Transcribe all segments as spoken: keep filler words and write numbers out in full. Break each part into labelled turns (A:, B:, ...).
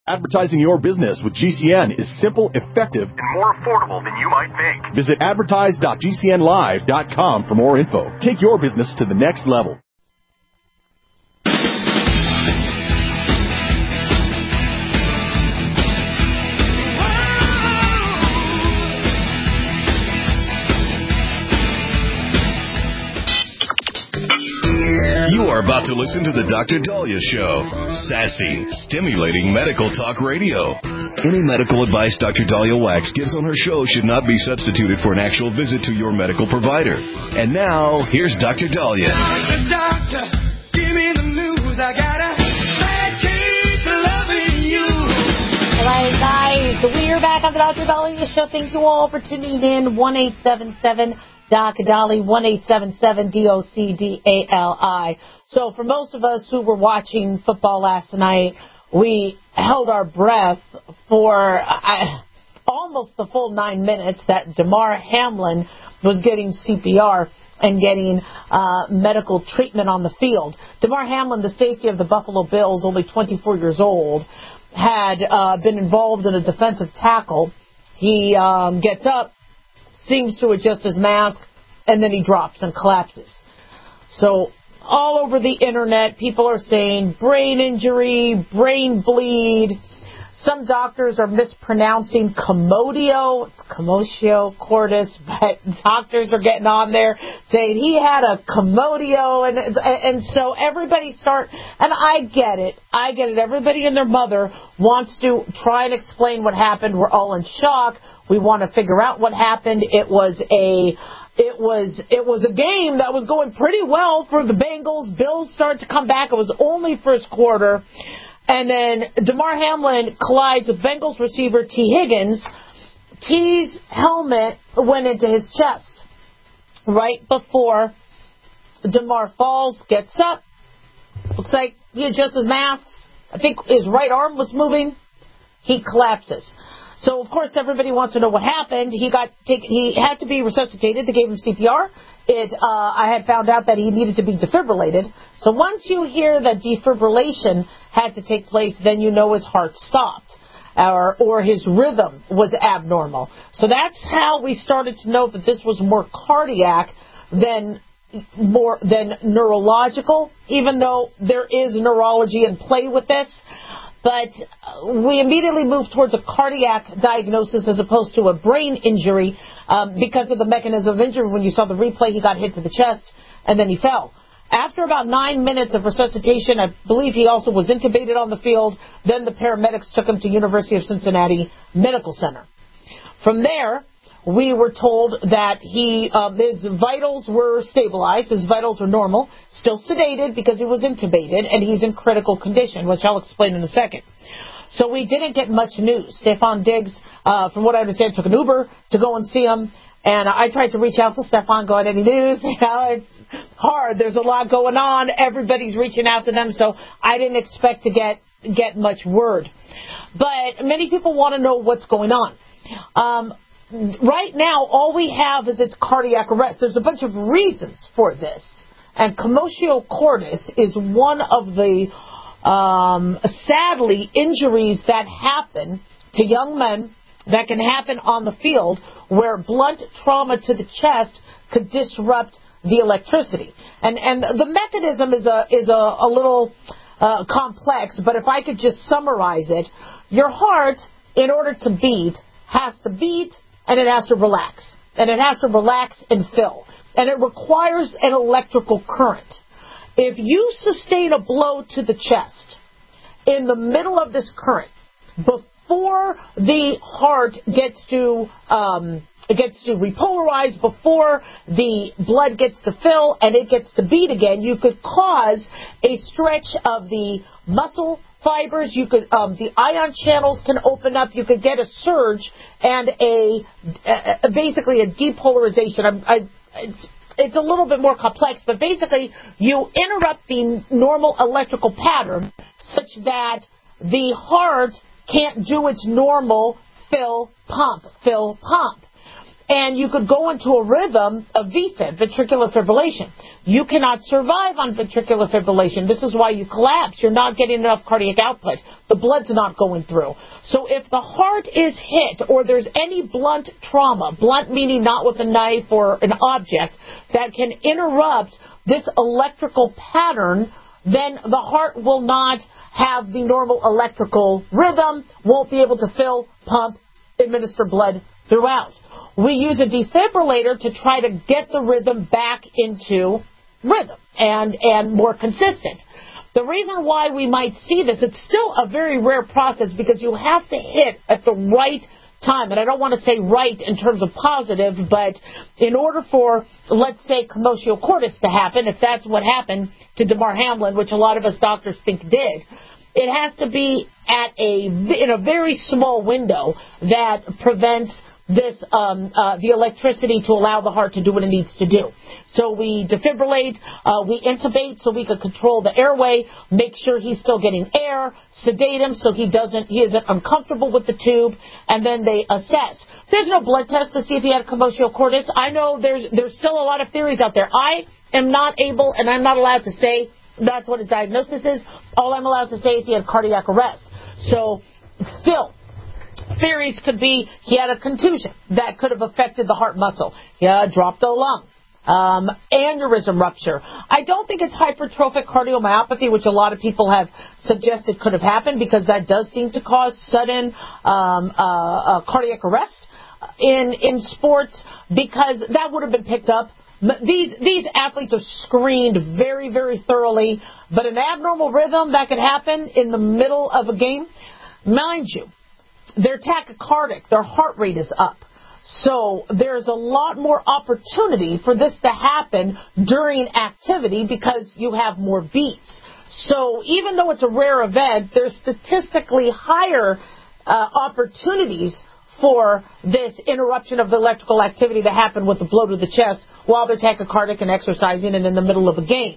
A: Advertising your business with G C N is simple, effective,
B: and more affordable than you might think.
A: Visit advertise dot g c n live dot com for more info. Take your business to the next level.
C: You are about to listen to the Doctor Dahlia Show. Sassy, stimulating medical talk radio. Any medical advice Doctor Dahlia Wax gives on her show should not be substituted for an actual visit to your medical provider. And now, here's Doctor Dahlia.
D: Doctor, doctor, give me the news. I got a bad case of loving you.
E: All right, guys, we are back on the Doctor Dahlia Show. Thank you all for tuning in. one eight seven seven Doc Dolly, one eight seven seven D O C D A L I. So for most of us who were watching football last night, we held our breath for uh, almost the full nine minutes that Damar Hamlin was getting C P R and getting uh, medical treatment on the field. Damar Hamlin, the safety of the Buffalo Bills, only twenty-four years old, had uh, been involved in a defensive tackle. He um, gets up, seems to adjust his mask, and then he drops and collapses. So all over the internet, people are saying brain injury, brain bleed. Some doctors are mispronouncing commodio. It's commotio cordis, but doctors are getting on there saying he had a commodio. And, and so everybody start, and I get it. I get it. Everybody and their mother wants to try and explain what happened. We're all in shock. We want to figure out what happened. It was a, it was, it was a game that was going pretty well for the Bengals. Bills started to come back. It was only first quarter. And then Damar Hamlin collides with Bengals receiver T. Higgins. T's helmet went into his chest right before Damar falls, gets up. Looks like he adjusts his masks. I think his right arm was moving. He collapses. So, of course, everybody wants to know what happened. He got taken. He had to be resuscitated. They gave him C P R. It. Uh, I had found out that he needed to be defibrillated. So once you hear that defibrillation had to take place, then you know his heart stopped, or or his rhythm was abnormal. So that's how we started to know that this was more cardiac than more than neurological. Even though there is neurology in play with this. But we immediately moved towards a cardiac diagnosis as opposed to a brain injury um, because of the mechanism of injury. When you saw the replay, he got hit to the chest, and then he fell. After about nine minutes of resuscitation, I believe he also was intubated on the field. Then the paramedics took him to University of Cincinnati Medical Center. From there, we were told that he, um, his vitals were stabilized, his vitals were normal, still sedated because he was intubated, and he's in critical condition, which I'll explain in a second. So we didn't get much news. Stefon Diggs, uh, from what I understand, took an Uber to go and see him, and I tried to reach out to Stefon, going, any news? You know, it's hard. There's a lot going on. Everybody's reaching out to them, so I didn't expect to get, get much word. But many people want to know what's going on. Um, Right now, all we have is its cardiac arrest. There's a bunch of reasons for this. And commotio cordis is one of the, um, sadly, injuries that happen to young men that can happen on the field where blunt trauma to the chest could disrupt the electricity. And and the mechanism is a, is a, a little uh, complex, but if I could just summarize it, your heart, in order to beat, has to beat, and it has to relax. And it has to relax and fill. And it requires an electrical current. If you sustain a blow to the chest in the middle of this current, before the heart gets to um, gets to repolarize, before the blood gets to fill and it gets to beat again, you could cause a stretch of the muscle fibers, you could, um, the ion channels can open up, you could get a surge and a, a basically a depolarization. I, I, it's, it's a little bit more complex, but basically you interrupt the normal electrical pattern such that the heart can't do its normal fill, pump, fill, pump. and you could go into a rhythm of V Fib, ventricular fibrillation. You cannot survive on ventricular fibrillation. This is why you collapse. You're not getting enough cardiac output. The blood's not going through. So if the heart is hit or there's any blunt trauma, blunt meaning not with a knife or an object, that can interrupt this electrical pattern, then the heart will not have the normal electrical rhythm, won't be able to fill, pump, administer blood throughout. We use a defibrillator to try to get the rhythm back into rhythm and, and more consistent. The reason why we might see this, it's still a very rare process because you have to hit at the right time. And I don't want to say right in terms of positive, but in order for, let's say, commotio cordis to happen, if that's what happened to Damar Hamlin, which a lot of us doctors think did, it has to be at a, in a very small window that prevents this, um, uh, the electricity to allow the heart to do what it needs to do. So we defibrillate, uh, we intubate so we can control the airway, make sure he's still getting air, sedate him so he doesn't, he isn't uncomfortable with the tube, and then they assess. There's no blood test to see if he had a commotio cordis. I know there's, there's still a lot of theories out there. I am not able, and I'm not allowed to say that's what his diagnosis is. All I'm allowed to say is he had cardiac arrest. So, still, theories could be he had a contusion that could have affected the heart muscle. He had dropped a lung. Um, aneurysm rupture. I don't think it's hypertrophic cardiomyopathy, which a lot of people have suggested could have happened because that does seem to cause sudden um, uh, uh, cardiac arrest in in sports because that would have been picked up. These these athletes are screened very, very thoroughly, but an abnormal rhythm that could happen in the middle of a game, mind you, they're tachycardic, their heart rate is up. So there's a lot more opportunity for this to happen during activity because you have more beats. So even though it's a rare event, there's statistically higher uh, opportunities for this interruption of the electrical activity to happen with the blow to the chest while they're tachycardic and exercising and in the middle of a game.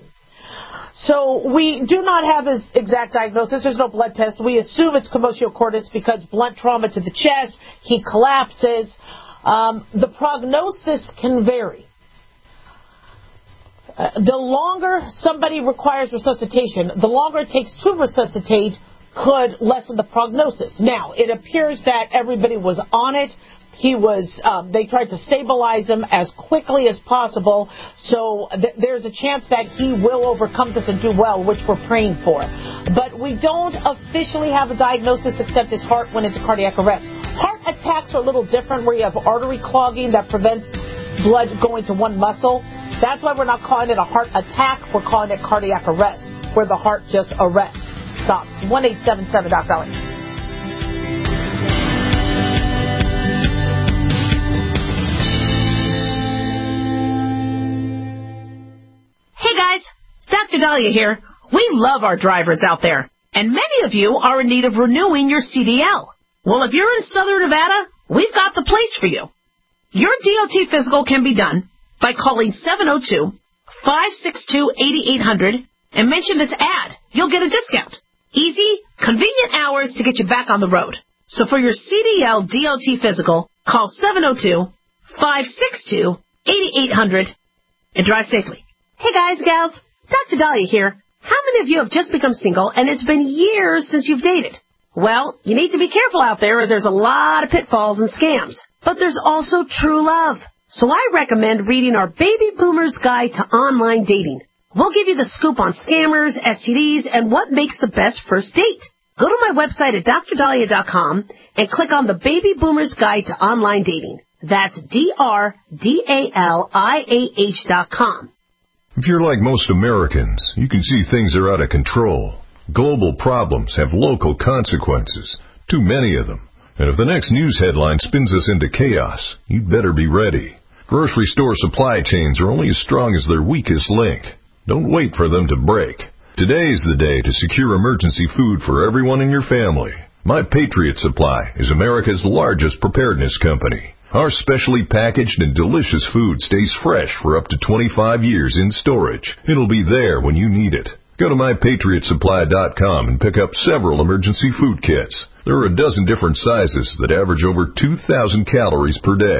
E: So we do not have his exact diagnosis. There's no blood test. We assume it's commotio cordis because blunt trauma to the chest, he collapses. Um, the prognosis can vary. Uh, the longer somebody requires resuscitation, the longer it takes to resuscitate could lessen the prognosis. Now, it appears that everybody was on it. He was, um, they tried to stabilize him as quickly as possible, so th- there's a chance that he will overcome this and do well, which we're praying for. But we don't officially have a diagnosis except his heart when it's a cardiac arrest. Heart attacks are a little different where you have artery clogging that prevents blood going to one muscle. That's why we're not calling it a heart attack, we're calling it cardiac arrest, where the heart just arrests, stops. one eight seven seven Doc Dolly. Hey guys, Doctor Dahlia here. We love our drivers out there, and many of you are in need of renewing your C D L. Well, if you're in Southern Nevada, we've got the place for you. Your D O T physical can be done by calling seven oh two, five six two, eight eight hundred and mention this ad. You'll get a discount. Easy, convenient hours to get you back on the road. So for your C D L D O T physical, call seven oh two, five six two, eight eight hundred and drive safely. Hey guys, gals, Doctor Dahlia here. How many of you have just become single and it's been years since you've dated? Well, you need to be careful out there as there's a lot of pitfalls and scams. But there's also true love. So I recommend reading our Baby Boomer's Guide to Online Dating. We'll give you the scoop on scammers, S T Ds, and what makes the best first date. Go to my website at dr dahlia dot com and click on the Baby Boomer's Guide to Online Dating. That's D R D A L I A H dot com.
F: If you're like most Americans, you can see things are out of control. Global problems have local consequences, too many of them. And if the next news headline spins us into chaos, you'd better be ready. Grocery store supply chains are only as strong as their weakest link. Don't wait for them to break. Today's the day to secure emergency food for everyone in your family. My Patriot Supply is America's largest preparedness company. Our specially packaged and delicious food stays fresh for up to twenty-five years in storage. It'll be there when you need it. Go to my patriot supply dot com and pick up several emergency food kits. There are a dozen different sizes that average over two thousand calories per day.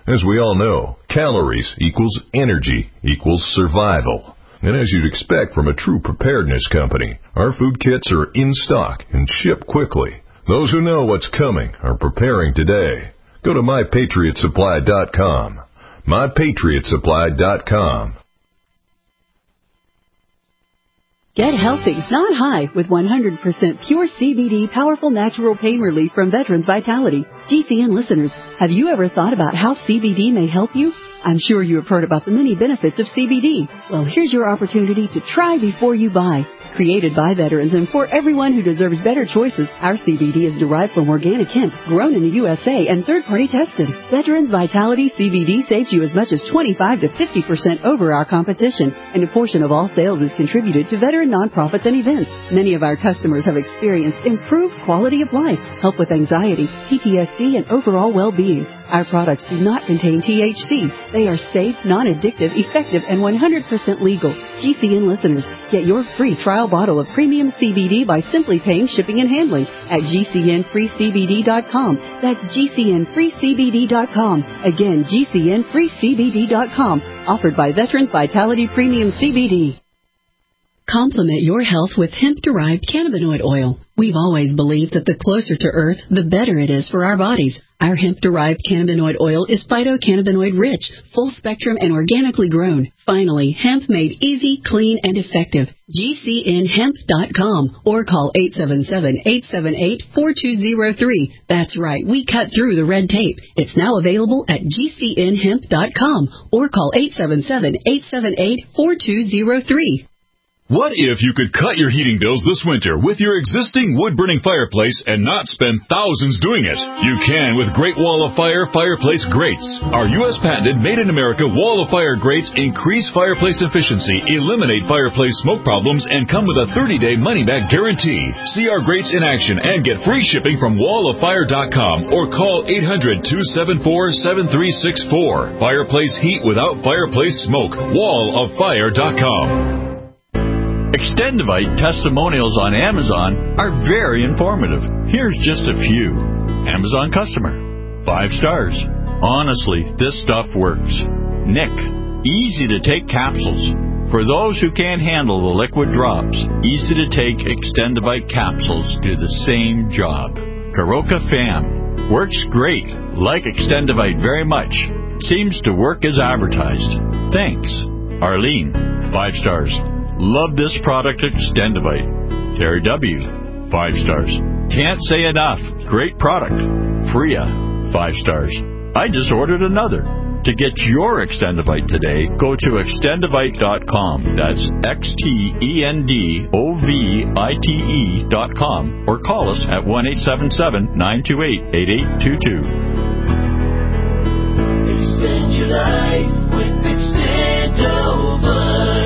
F: As we all know, calories equals energy equals survival. And as you'd expect from a true preparedness company, our food kits are in stock and ship quickly. Those who know what's coming are preparing today. Go to my patriot supply dot com. my patriot supply dot com.
G: Get healthy, not high, with one hundred percent pure C B D powerful natural pain relief from Veterans Vitality. G C N listeners, have you ever thought about how C B D may help you? I'm sure you have heard about the many benefits of C B D. Well, here's your opportunity to try before you buy. Created by veterans and for everyone who deserves better choices, our C B D is derived from organic hemp, grown in the U S A and third-party tested. Veterans Vitality C B D saves you as much as twenty-five to fifty percent over our competition, and a portion of all sales is contributed to veteran nonprofits and events. Many of our customers have experienced improved quality of life, help with anxiety, P T S D, and overall well-being. Our products do not contain T H C. They are safe, non-addictive, effective, and one hundred percent legal. G C N listeners, get your free trial bottle of premium C B D by simply paying shipping and handling at G C N free C B D dot com. That's G C N free C B D dot com. Again, G C N free C B D dot com. Offered by Veterans Vitality Premium C B D. Complement your health with hemp-derived cannabinoid oil. We've always believed that the closer to Earth, the better it is for our bodies. Our hemp-derived cannabinoid oil is phytocannabinoid rich, full-spectrum, and organically grown. Finally, hemp made easy, clean, and effective. G C N hemp dot com or call eight seven seven, eight seven eight, four two zero three. That's right, we cut through the red tape. It's now available at G C N hemp dot com or call eight seven seven, eight seven eight, four two zero three.
H: What if you could cut your heating bills this winter with your existing wood-burning fireplace and not spend thousands doing it? You can with Great Wall of Fire fireplace grates. Our U S patented made-in-America Wall of Fire grates increase fireplace efficiency, eliminate fireplace smoke problems, and come with a thirty-day money-back guarantee. See our grates in action and get free shipping from wall of fire dot com or call eight hundred, two seven four, seven three six four. Fireplace heat without fireplace smoke. wall of fire dot com.
I: Extendivite testimonials on Amazon are very informative. Here's just a few. Amazon customer. Five stars. Honestly, this stuff works. Nick. Easy to take capsules. For those who can't handle the liquid drops, easy to take Extendivite capsules do the same job. Karoka Fam. Works great. Like Extendivite very much. Seems to work as advertised. Thanks. Arlene. Five stars. Love this product, Extendivite. Terry W. Five stars. Can't say enough. Great product. Freya. Five stars. I just ordered another. To get your Extendivite today, go to extendivite dot com. That's X T E N D O V I T E dot com. Or call us at one eight seven seven, nine two eight, eight eight two two.
J: Extend your life with Extendivite.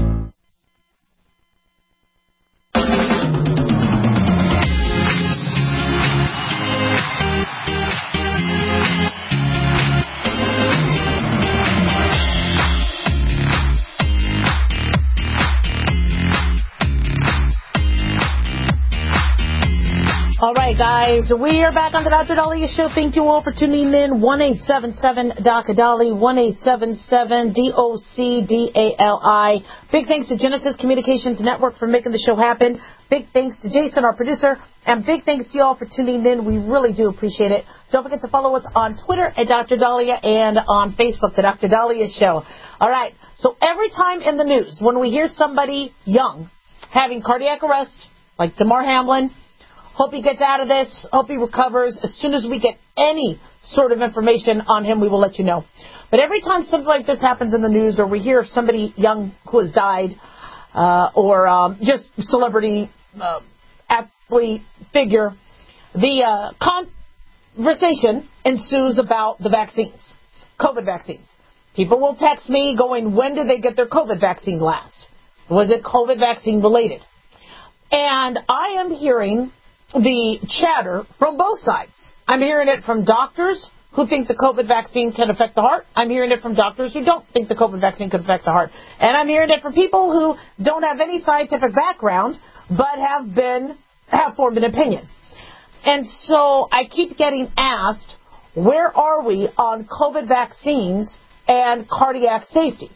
E: All right, guys, we are back on the Doctor Daliah Show. Thank you all for tuning in. one eight seven seven D O C D A L I, one eight seven seven D O C D A L I. Big thanks to Genesis Communications Network for making the show happen. Big thanks to Jason, our producer, and big thanks to you all for tuning in. We really do appreciate it. Don't forget to follow us on Twitter at Doctor Daliah and on Facebook, the Doctor Daliah Show. All right, so every time in the news when we hear somebody young having cardiac arrest, like Damar Hamlin, hope he gets out of this. Hope he recovers. As soon as we get any sort of information on him, we will let you know. But every time something like this happens in the news, or we hear of somebody young who has died, uh, or um, just celebrity uh, athlete figure, the uh, conversation ensues about the vaccines, COVID vaccines. People will text me going, when did they get their COVID vaccine last? Was it COVID vaccine related? And I am hearing the chatter from both sides. I'm hearing it from doctors who think the COVID vaccine can affect the heart. I'm hearing it from doctors who don't think the COVID vaccine can affect the heart. And I'm hearing it from people who don't have any scientific background but have been, have formed an opinion. And so I keep getting asked, where are we on COVID vaccines and cardiac safety?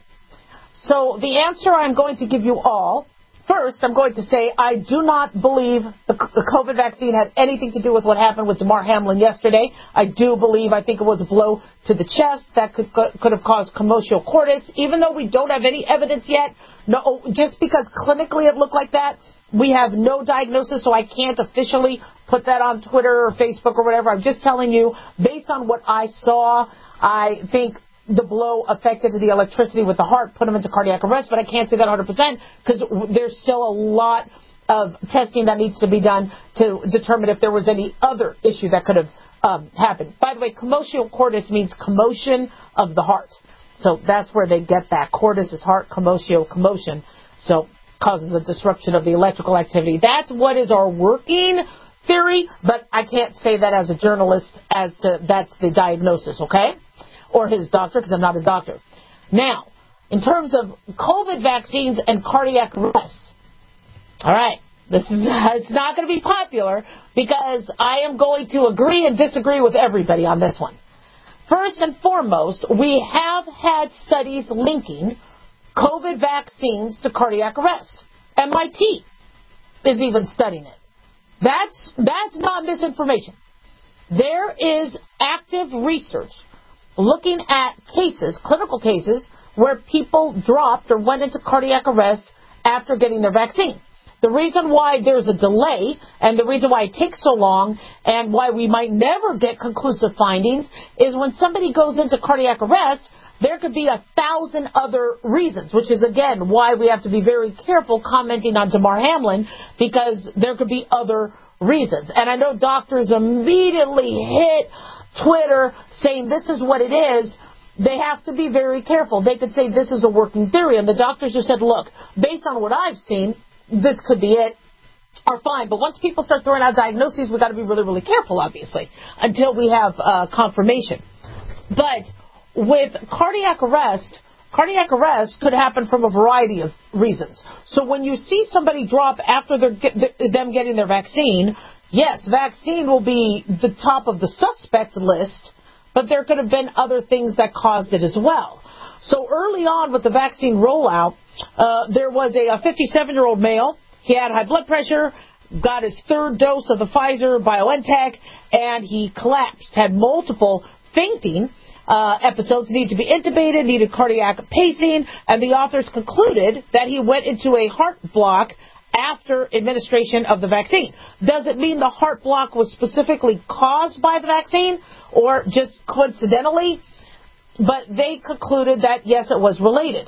E: So the answer I'm going to give you all, first, I'm going to say I do not believe the, the COVID vaccine had anything to do with what happened with Damar Hamlin yesterday. I do believe, I think it was a blow to the chest that could could have caused commotio cordis, even though we don't have any evidence yet. No, just because clinically it looked like that, we have no diagnosis, so I can't officially put that on Twitter or Facebook or whatever. I'm just telling you, based on what I saw, I think the blow affected the electricity with the heart, put him into cardiac arrest, but I can't say that one hundred percent because there's still a lot of testing that needs to be done to determine if there was any other issue that could have um, happened. By the way, commotio cordis means commotion of the heart. So that's where they get that. Cordis is heart, commotio, commotion. So causes a disruption of the electrical activity. That's what is our working theory, but I can't say that as a journalist as to that's the diagnosis, okay? Or his doctor, because I'm not his doctor. Now, in terms of COVID vaccines and cardiac arrest, all right, this is it's not going to be popular because I am going to agree and disagree with everybody on this one. First and foremost, we have had studies linking COVID vaccines to cardiac arrest. M I T is even studying it. That's that's not misinformation. There is active research looking at cases, clinical cases, where people dropped or went into cardiac arrest after getting their vaccine. The reason why there's a delay and the reason why it takes so long and why we might never get conclusive findings is when somebody goes into cardiac arrest, there could be a thousand other reasons, which is, again, why we have to be very careful commenting on Damar Hamlin, because there could be other reasons. And I know doctors immediately hit Twitter saying this is what it is. They have to be very careful. They could say this is a working theory, and the doctors who said, look, based on what I've seen, this could be it, are fine. But once people start throwing out diagnoses, we've got to be really, really careful, obviously, until we have uh, confirmation. But with cardiac arrest, cardiac arrest could happen from a variety of reasons. So when you see somebody drop after they're get, them getting their vaccine, yes, vaccine will be the top of the suspect list, but there could have been other things that caused it as well. So early on with the vaccine rollout, uh, there was a fifty-seven-year-old male. He had high blood pressure, got his third dose of the Pfizer BioNTech, and he collapsed, had multiple fainting uh, episodes, needed to be intubated, needed cardiac pacing, and the authors concluded that he went into a heart block after administration of the vaccine. Does it mean the heart block was specifically caused by the vaccine or just coincidentally? But they concluded that, yes, it was related.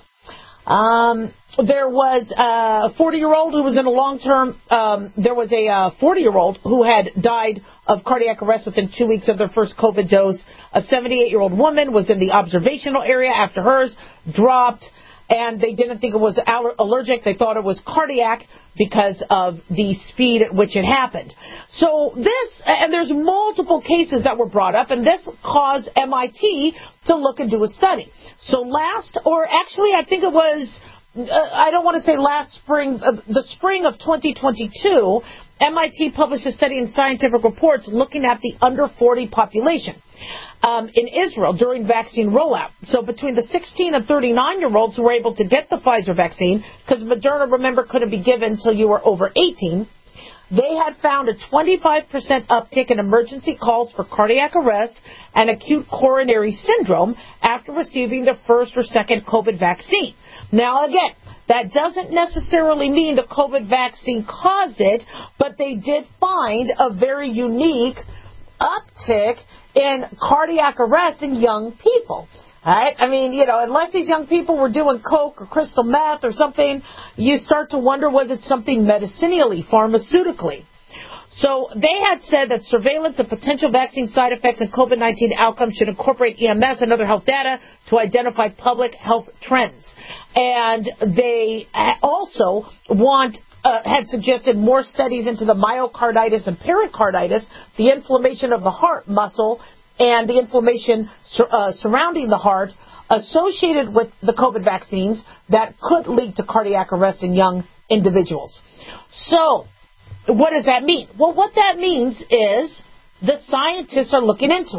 E: Um, there was a forty-year-old who was in a long-term, um, there was a forty-year-old who had died of cardiac arrest within two weeks of their first COVID dose. A seventy-eight-year-old woman was in the observational area after hers dropped, and they didn't think it was aller- allergic. They thought it was cardiac because of the speed at which it happened. So this, and there's multiple cases that were brought up, and this caused M I T to look and do a study. So last, or actually I think it was, uh, I don't want to say last spring, uh, the spring of twenty twenty-two, M I T published a study in Scientific Reports looking at the under forty population um, in Israel during vaccine rollout. So between the sixteen and thirty-nine-year-olds who were able to get the Pfizer vaccine, because Moderna, remember, couldn't be given until you were over eighteen, they had found a twenty-five percent uptick in emergency calls for cardiac arrest and acute coronary syndrome after receiving the first or second COVID vaccine. Now, again, that doesn't necessarily mean the COVID vaccine caused it, but they did find a very unique uptick in cardiac arrest in young people. All right? I mean, you know, unless these young people were doing coke or crystal meth or something, you start to wonder, was it something medicinally, pharmaceutically? So they had said that surveillance of potential vaccine side effects and COVID nineteen outcomes should incorporate E M S and other health data to identify public health trends. And they also want Uh, had suggested more studies into the myocarditis and pericarditis, the inflammation of the heart muscle, and the inflammation sur- uh, surrounding the heart associated with the COVID vaccines that could lead to cardiac arrest in young individuals. So, what does that mean? Well, what that means is the scientists are looking into it.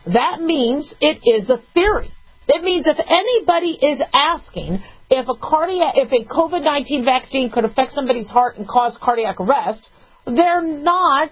E: that means it is a theory. It means if anybody is asking if a cardiac, if a COVID nineteen vaccine could affect somebody's heart and cause cardiac arrest, they're not,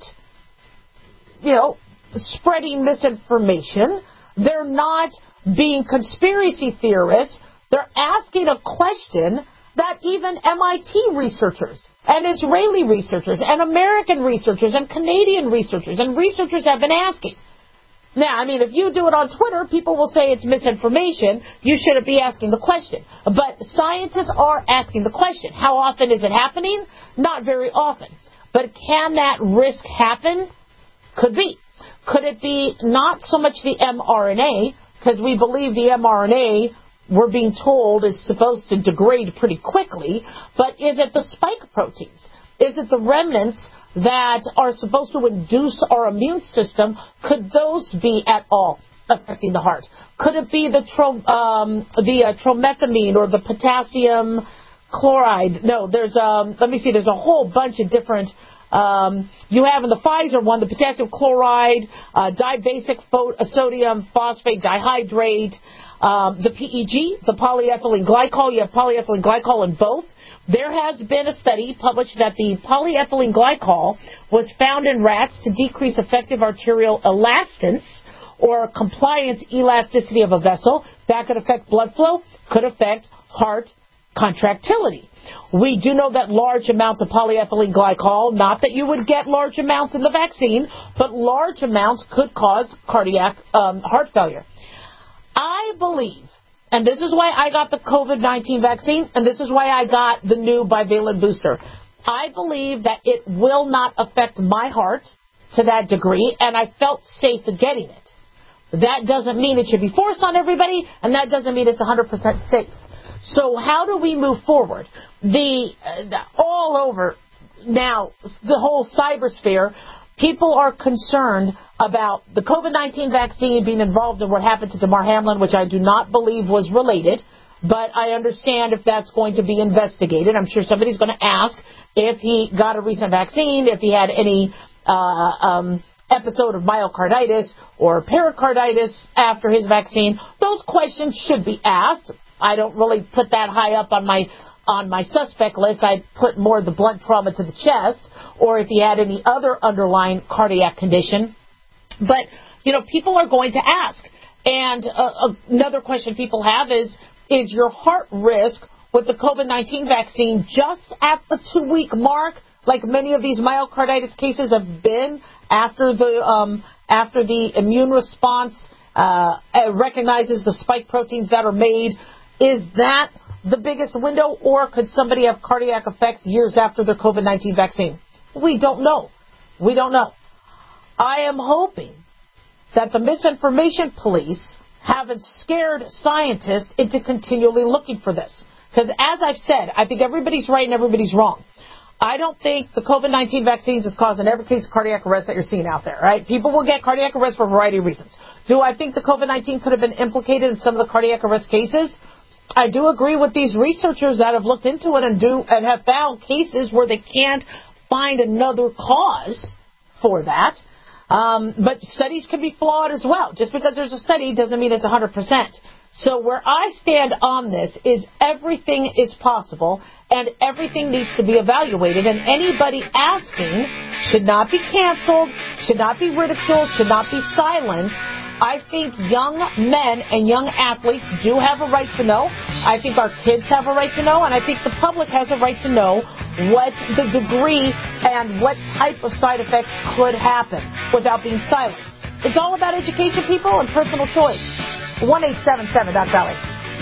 E: you know, spreading misinformation. They're not being conspiracy theorists. They're asking a question that even M I T researchers and Israeli researchers and American researchers and Canadian researchers and researchers have been asking. Now, I mean, if you do it on Twitter, people will say it's misinformation. You shouldn't be asking the question. But scientists are asking the question. How often is it happening? Not very often. But can that risk happen? Could be. Could it be not so much the mRNA, because we believe the mRNA, we're being told, is supposed to degrade pretty quickly, but is it the spike proteins? Is it the remnants that are supposed to induce our immune system? Could those be at all affecting the heart? Could it be the tro- um, the uh, tromethamine or the potassium chloride? No, there's um, let me see. There's a whole bunch of different. Um, you have in the Pfizer one the potassium chloride, uh, dibasic fo- sodium phosphate dihydrate, um, the P E G, the polyethylene glycol. You have polyethylene glycol in both. There has been a study published that the polyethylene glycol was found in rats to decrease effective arterial elastance or compliance elasticity of a vessel. That could affect blood flow, could affect heart contractility. We do know that large amounts of polyethylene glycol, not that you would get large amounts in the vaccine, but large amounts could cause cardiac um, heart failure. I believe, and this is why I got the COVID nineteen vaccine, and this is why I got the new bivalent booster. I believe that it will not affect my heart to that degree, and I felt safe in getting it. That doesn't mean it should be forced on everybody, and that doesn't mean it's one hundred percent safe. So how do we move forward? The, uh, the all over now, the whole cybersphere, people are concerned about the COVID nineteen vaccine being involved in what happened to Damar Hamlin, which I do not believe was related, but I understand if that's going to be investigated. I'm sure somebody's going to ask if he got a recent vaccine, if he had any uh, um, episode of myocarditis or pericarditis after his vaccine. Those questions should be asked. I don't really put that high up on my on my suspect list. I put more of the blunt trauma to the chest, or if he had any other underlying cardiac condition. But, you know, people are going to ask. And uh, another question people have is, is your heart risk with the COVID nineteen vaccine just at the two-week mark, like many of these myocarditis cases have been after the um, after the immune response uh, recognizes the spike proteins that are made? Is that the biggest window, or could somebody have cardiac effects years after their COVID nineteen vaccine? We don't know. We don't know. I am hoping that the misinformation police haven't scared scientists into continually looking for this. Because as I've said, I think everybody's right and everybody's wrong. I don't think the COVID nineteen vaccines is causing every case of cardiac arrest that you're seeing out there, right? People will get cardiac arrest for a variety of reasons. Do I think the COVID nineteen could have been implicated in some of the cardiac arrest cases? I do agree with these researchers that have looked into it and do and have found cases where they can't find another cause for that. Um, but studies can be flawed as well. Just because there's a study doesn't mean it's one hundred percent. So where I stand on this is everything is possible and everything needs to be evaluated, and anybody asking should not be canceled, should not be ridiculed, should not be silenced. I think young men and young athletes do have a right to know. I think our kids have a right to know, and I think the public has a right to know what the degree and what type of side effects could happen without being silenced. It's all about education, people, and personal choice. one eight seven seven dot Valley.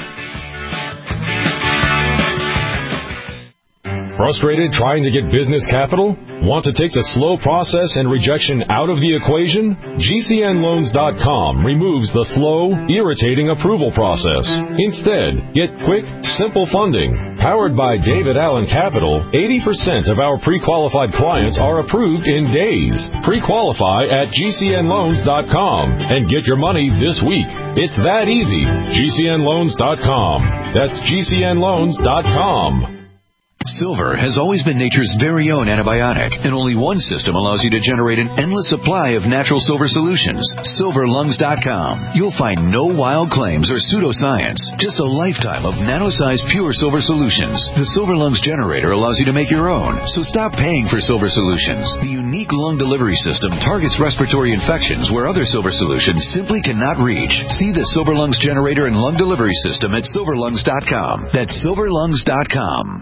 K: Frustrated trying to get business capital? Want to take the slow process and rejection out of the equation? G C N loans dot com removes the slow, irritating approval process. Instead, get quick, simple funding. Powered by David Allen Capital, eighty percent of our pre-qualified clients are approved in days. Pre-qualify at G C N loans dot com and get your money this week. It's that easy. G C N loans dot com. That's G C N loans dot com.
C: Silver has always been nature's very own antibiotic, and only one system allows you to generate an endless supply of natural silver solutions. silver lungs dot com. You'll find no wild claims or pseudoscience, just a lifetime of nano-sized pure silver solutions. The Silver Lungs generator allows you to make your own, so stop paying for silver solutions. The unique lung delivery system targets respiratory infections where other silver solutions simply cannot reach. See the Silver Lungs generator and lung delivery system at silver lungs dot com. That's silver lungs dot com.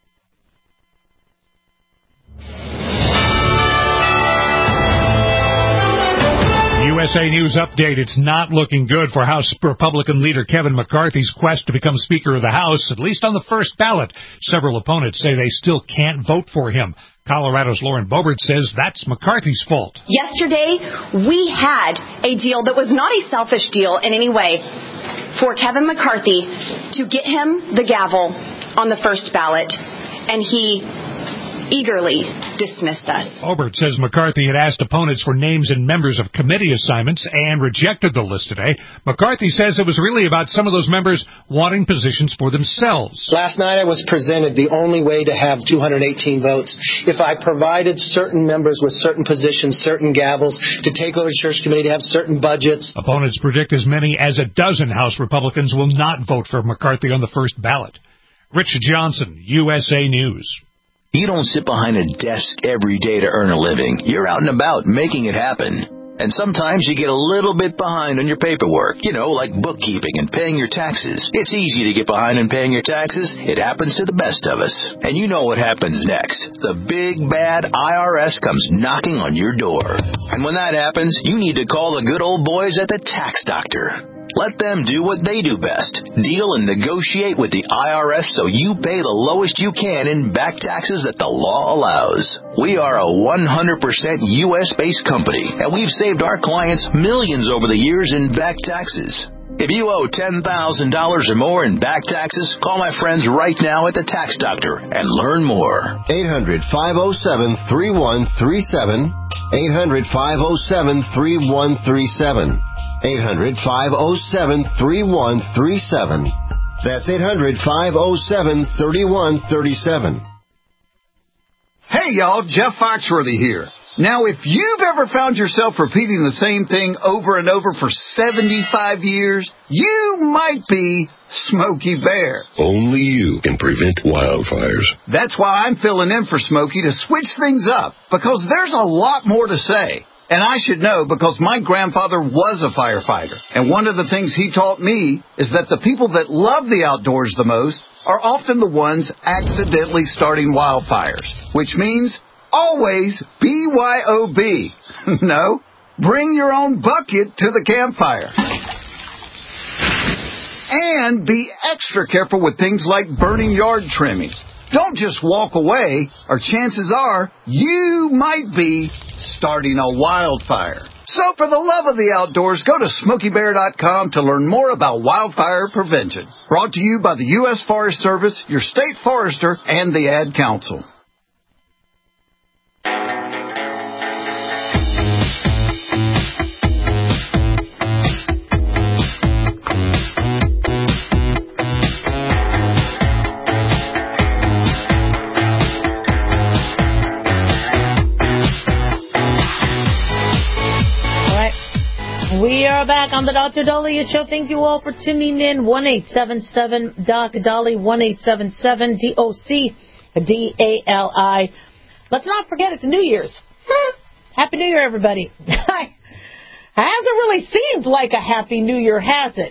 L: U S A News Update. It's not looking good for House Republican leader Kevin McCarthy's quest to become Speaker of the House, at least on the first ballot. Several opponents say they still can't vote for him. Colorado's Lauren Boebert says that's McCarthy's fault.
M: Yesterday, we had a deal that was not a selfish deal in any way for Kevin McCarthy to get him the gavel on the first ballot, and he eagerly dismissed us.
L: Boebert says McCarthy had asked opponents for names and members of committee assignments and rejected the list today. McCarthy says it was really about some of those members wanting positions for themselves.
N: Last night I was presented the only way to have two hundred eighteen votes if I provided certain members with certain positions, certain gavels, to take over the church committee, to have certain budgets.
L: Opponents predict as many as a dozen House Republicans will not vote for McCarthy on the first ballot. Rich Johnson, U S A News.
O: You don't sit behind a desk every day to earn a living. You're out and about making it happen. And sometimes you get a little bit behind on your paperwork, you know, like bookkeeping and paying your taxes. It's easy to get behind in paying your taxes. It happens to the best of us. And you know what happens next. The big, bad I R S comes knocking on your door. And when that happens, you need to call the good old boys at the Tax Doctor. Let them do what they do best. Deal and negotiate with the I R S so you pay the lowest you can in back taxes that the law allows. We are a one hundred percent U S-based company, and we've saved our clients millions over the years in back taxes. If you owe ten thousand dollars or more in back taxes, call my friends right now at the Tax Doctor and learn more.
P: eight hundred, five oh seven, three one three seven. eight hundred, five oh seven, three one three seven. eight hundred, five oh seven, three one three seven. That's eight hundred, five oh seven, three one three seven.
Q: Hey, y'all, Jeff Foxworthy here. Now, if you've ever found yourself repeating the same thing over and over for seventy-five years, you might be Smokey Bear.
F: Only you can prevent wildfires.
Q: That's why I'm filling in for Smokey to switch things up, because there's a lot more to say. And I should know because my grandfather was a firefighter. And one of the things he taught me is that the people that love the outdoors the most are often the ones accidentally starting wildfires. Which means always B Y O B. No, bring your own bucket to the campfire. And be extra careful with things like burning yard trimmings. Don't just walk away, or chances are you might be starting a wildfire. So for the love of the outdoors, go to smokey bear dot com to learn more about wildfire prevention. Brought to you by the U S Forest Service, your state forester, and the Ad Council.
E: We are back on the Doctor Dahlia Show. Thank you all for tuning in. one eight seven seven D O C D A L I, one eight seven seven D O C D A L I. Let's not forget it's New Year's. Happy New Year, everybody. Hasn't really seemed like a Happy New Year, has it?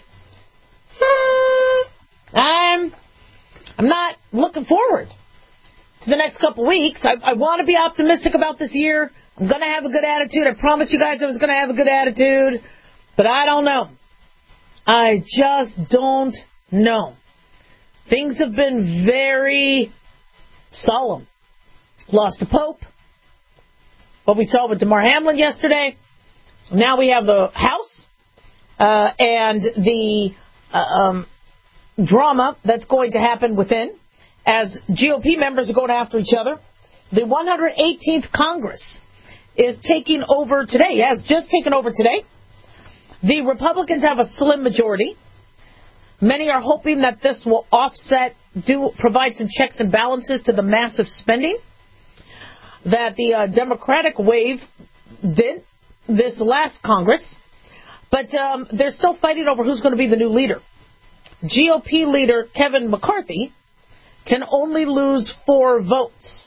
E: I'm, I'm not looking forward to the next couple weeks. I, I want to be optimistic about this year. I'm going to have a good attitude. I promised you guys I was going to have a good attitude. But I don't know. I just don't know. Things have been very solemn. Lost a pope. What we saw with Damar Hamlin yesterday. Now we have the House uh, and the uh, um, drama that's going to happen within as G O P members are going after each other. The one hundred eighteenth Congress is taking over today. It has just taken over today. The Republicans have a slim majority. Many are hoping that this will offset, do provide some checks and balances to the massive spending that the uh, Democratic wave did this last Congress. But um, they're still fighting over who's going to be the new leader. G O P leader Kevin McCarthy can only lose four votes.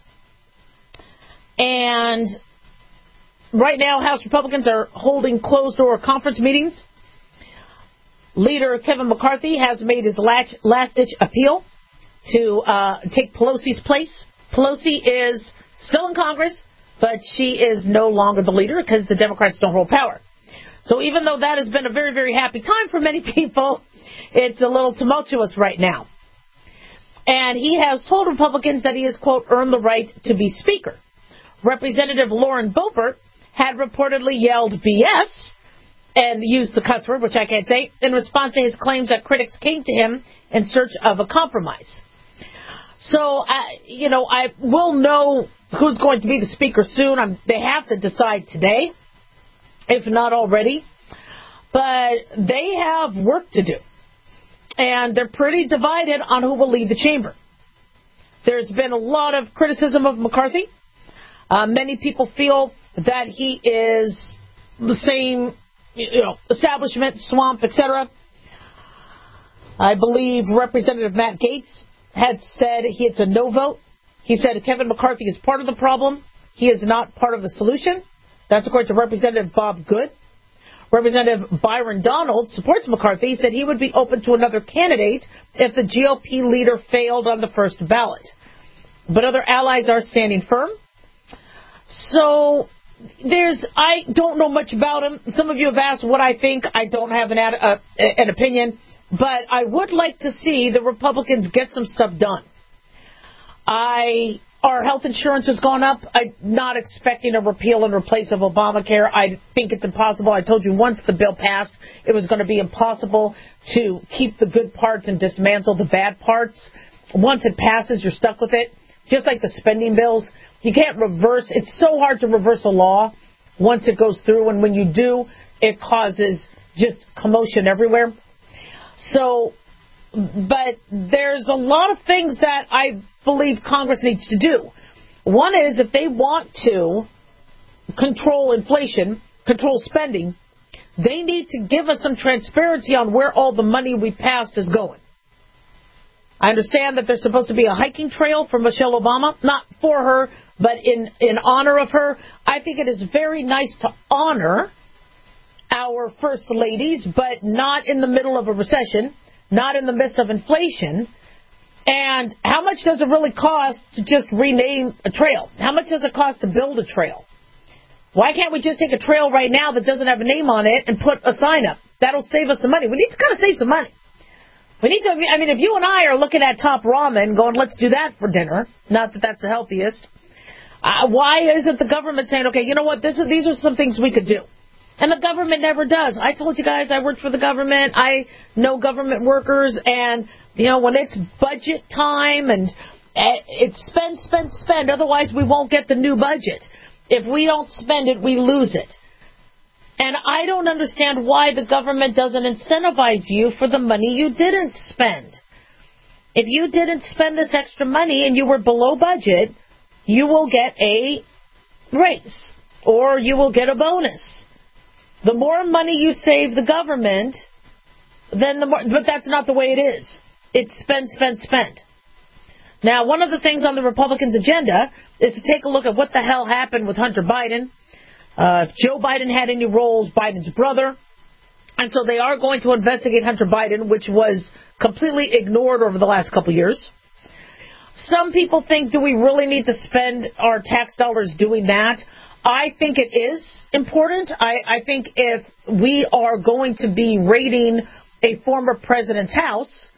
E: And right now, House Republicans are holding closed-door conference meetings. Leader Kevin McCarthy has made his last-ditch appeal to uh, take Pelosi's place. Pelosi is still in Congress, but she is no longer the leader because the Democrats don't hold power. So even though that has been a very, very happy time for many people, it's a little tumultuous right now. And he has told Republicans that he has, quote, earned the right to be Speaker. Representative Lauren Boebert had reportedly yelled B S and used the cuss word, which I can't say, in response to his claims that critics came to him in search of a compromise. So, uh, you know, I will know who's going to be the Speaker soon. I'm, they have to decide today, if not already. But they have work to do. And they're pretty divided on who will lead the chamber. There's been a lot of criticism of McCarthy. Uh, many people feel that he is the same, you know, establishment, swamp, et cetera. I believe Representative Matt Gaetz had said he, it's a no vote. He said Kevin McCarthy is part of the problem. He is not part of the solution. That's according to Representative Bob Good. Representative Byron Donald supports McCarthy. He said he would be open to another candidate if the G O P leader failed on the first ballot. But other allies are standing firm. So there's, I don't know much about him. Some of you have asked what I think. I don't have an, uh, an opinion. But I would like to see the Republicans get some stuff done. I, our health insurance has gone up. I'm not expecting a repeal and replace of Obamacare. I think it's impossible. I told you once the bill passed, it was going to be impossible to keep the good parts and dismantle the bad parts. Once it passes, you're stuck with it. Just like the spending bills. You can't reverse. It's so hard to reverse a law once it goes through. And when you do, it causes just commotion everywhere. So, but there's a lot of things that I believe Congress needs to do. One is if they want to control inflation, control spending, they need to give us some transparency on where all the money we passed is going. I understand that there's supposed to be a hiking trail for Michelle Obama, not for her, but in, in honor of her. I think it is very nice to honor our first ladies, but not in the middle of a recession, not in the midst of inflation. And how much does it really cost to just rename a trail? How much does it cost to build a trail? Why can't we just take a trail right now that doesn't have a name on it and put a sign up? That'll save us some money. We need to kind of save some money. We need to, I mean, if you and I are looking at Top Ramen going, let's do that for dinner, not that that's the healthiest, uh, why isn't the government saying, okay, you know what, this is, these are some things we could do? And the government never does. I told you guys I worked for the government. I know government workers, and, you know, when it's budget time and it's spend, spend, spend, otherwise we won't get the new budget. If we don't spend it, we lose it. And I don't understand why the government doesn't incentivize you for the money you didn't spend. If you didn't spend this extra money and you were below budget, you will get a raise or you will get a bonus. The more money you save the government, then the more, but that's not the way it is. It's spend, spend, spend. Now, one of the things on the Republicans' agenda is to take a look at what the hell happened with Hunter Biden. Uh, if Joe Biden had any roles, Biden's brother. And so they are going to investigate Hunter Biden, which was completely ignored over the last couple years. Some people think, do we really need to spend our tax dollars doing that? I think it is important. I, I think if we are going to be raiding a former president's house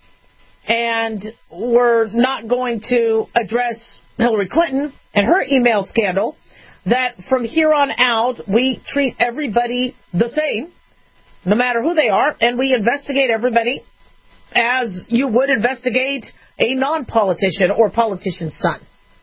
E: and we're not going to address Hillary Clinton and her email scandal, that from here on out, we treat everybody the same, no matter who they are, and we investigate everybody as you would investigate a non-politician or politician's son.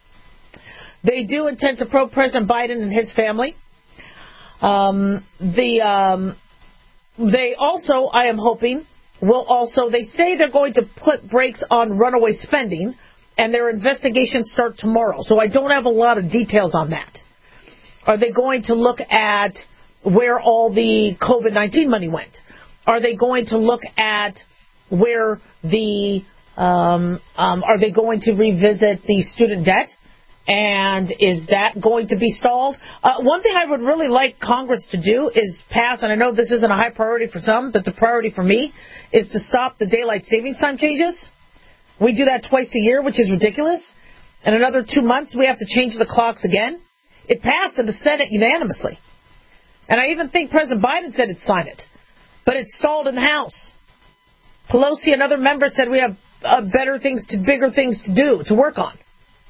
E: They do intend to probe President Biden and his family. Um, the um, they also, I am hoping, will also, they say they're going to put brakes on runaway spending, and their investigations start tomorrow. So I don't have a lot of details on that. Are they going to look at where all the COVID nineteen money went? Are they going to look at where the, um, um, are they going to revisit the student debt? And is that going to be stalled? Uh, one thing I would really like Congress to do is pass, and I know this isn't a high priority for some, but the priority for me is to stop the daylight savings time changes. We do that twice a year, which is ridiculous. In another two months, we have to change the clocks again. It passed in the Senate unanimously. And I even think President Biden said he'd sign it. But it stalled in the House. Pelosi and other members said we have uh, better things, to bigger things to do, to work on.